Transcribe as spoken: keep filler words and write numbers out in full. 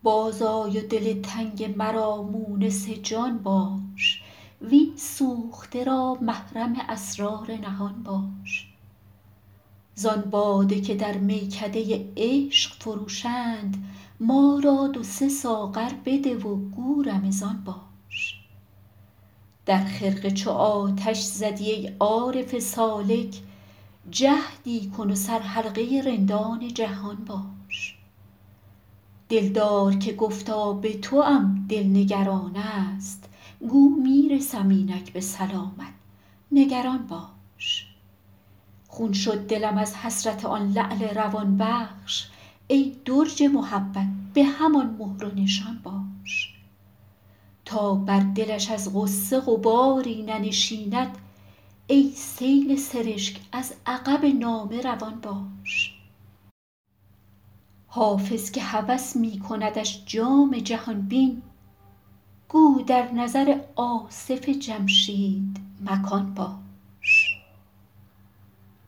بازآی و دل تنگ مرا مونس جان باش، وین سوخته را محرم اسرار نهان باش. زان باده که در میکده عشق فروشند، ما را دو سه ساغر بده و گو رمضان باش. در خرقه چو آتش زدی ای عارف سالک، جهدی کن و سرحلقه رندان جهان باش. دلدار که گفتا به توام دل نگران است، گو می رسم اینک به سلامت نگران باش. خون شد دلم از حسرت آن لعل روان بخش، ای درج محبت به همان مهر و نشان باش. تا بر دلش از غصه غباری ننشیند، ای سیل سرشک از عقب نامه روان باش. حافظ که هوس می کندش جام جهان بین، گو در نظر آصف جمشید مکان باش.